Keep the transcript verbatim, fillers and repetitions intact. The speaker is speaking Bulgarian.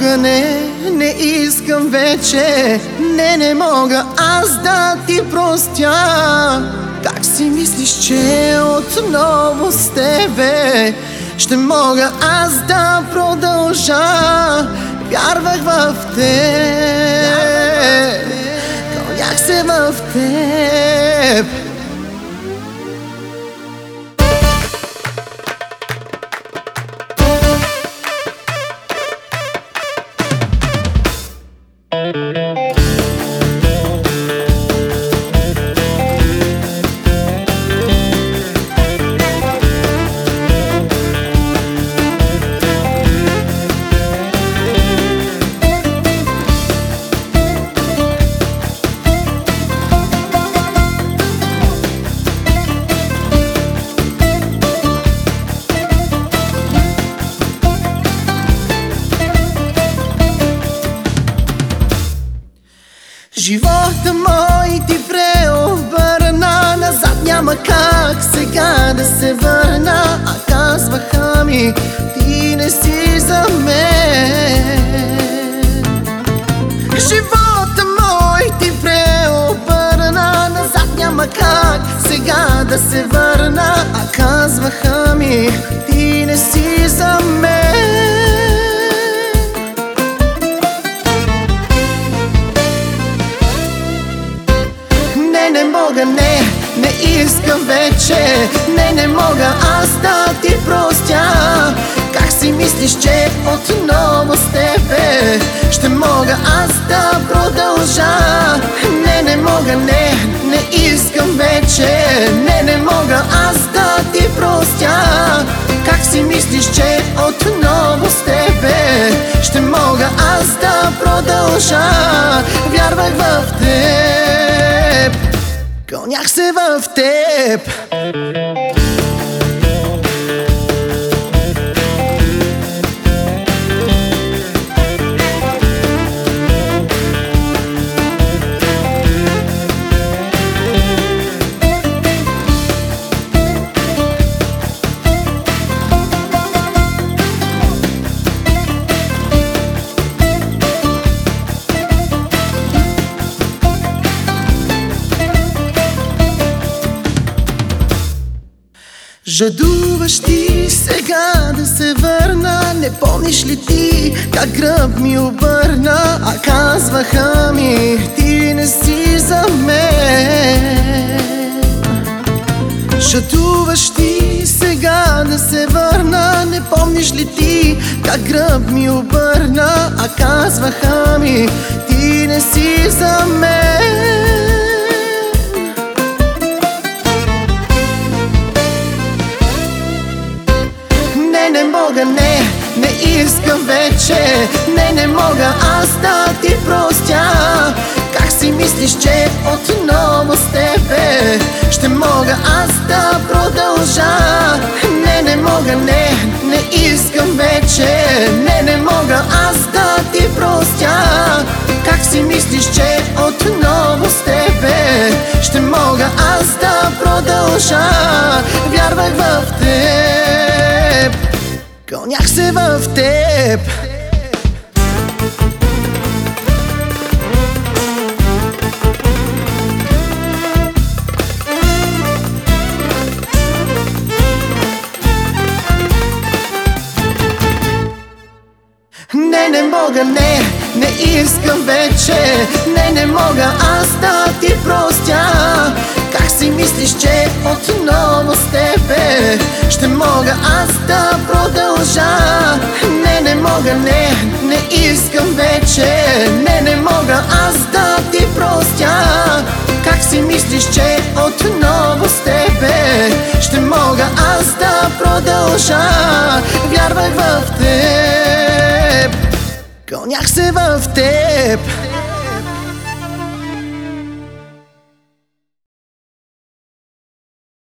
мога, не, не искам вече. Не, не мога аз да ти простя. Как си мислиш, че отново с тебе ще мога аз да продължа? Вярвах в теб, кълнях се в теб. Живота мой ти преобърна, назад няма как сега да се върна. А казваха ми, ти не си за мен. Живота мой ти преобърна, назад няма как сега да се върна. А казваха ми, ти не си за мен. Не мога, не, не искам вече. Не, не мога аз да ти простя. Как си мислиш, че отново с тебе ще мога аз да продължа? Не, не мога, не, не искам вече. Не, не мога аз да ти простя. Как си мислиш, че отново с тебе ще мога аз да продължа? Вярвах в теб, кълнях се в теб. Жадуваш ти сега да се върна. Не помниш ли ти как гръб ми обърна? А казваха ми, ти не си за мен. Жадуваш ти сега да се върна. Не помниш ли ти как гръб ми обърна? А казваха ми, ти не си за мен. Не мога, не, не искам вече. Не, не мога аз да ти простя. Как си мислиш, че отново с тебе ще мога аз да продължа? Не, не мога, не, не искам вече. Не, не мога аз да ти простя. Как си мислиш, че отново с тебе ще мога аз да продължа? Вярвах в теб, кълнях се в теб. Не, не мога, не, не искам вече. Не, не мога аз да ти простя. Как си мислиш, че отново с тебе ще мога аз да продължа? Не, не мога, не, не искам вече. Не, не мога аз да ти простя. Как си мислиш, че отново с тебе ще мога аз да продължа? Вярвах в теб, кълнях се в теб.